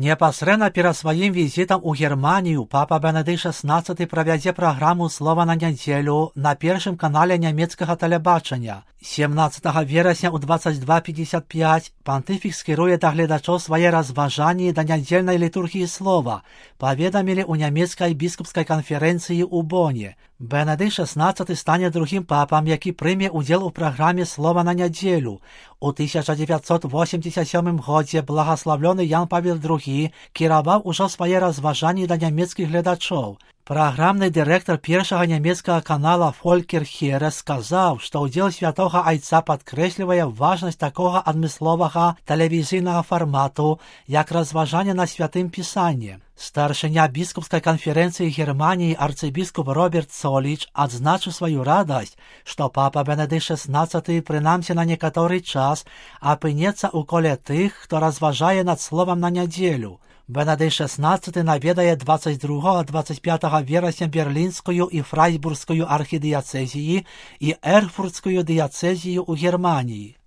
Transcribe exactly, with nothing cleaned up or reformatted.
Непасрэдна перад сваім візітам у Германію папа Бенедыкт шаснаццаты правядзе праграму «Слова на нядзелю» на першым канале нямецкага тэлебачання. семнаццатага верасня ў дваццаць два пятьдесят пять пантыфік скіруе да гледачоў свае разважанні да нядзельнай літургіі слова, паведамілі ў нямецкай біскупскай канферэнцыі ў Боне. Бенедыкт шаснаццаты стане другім папам, які прыме ўдзел у праграме «Слова на нядзелю». У тысяча дзевяцьсот восемьдесят сёмым годзе благаславлёны Ян Павел другі кіраваў ужо свае разважанні да нямецкіх гледачоў. Праграмны дырэктар першага нямецкага канала Фолькер Херес сказаў, што ўдзел святога айца падкрэслівае важнасць такога адмысловага тэлевізійнага фармату, як разважанне на святым пісанні. Старшыня біскупскай канферэнцыі Германіі арцыбіскуп Роберт Цоліч адзначыў сваю радасць, што папа Бенедыкт шаснаццаты прынамсі на некаторы час апынецца ў коле тых, хто разважае над словам на нядзелю. Бенедыкт шаснаццаты наведае дваццаць другога - дваццаць пятага верасня берлінскую і фрайбургскую архідыяцэзіі і эрфуртскую дыяцэзію ў Германіі.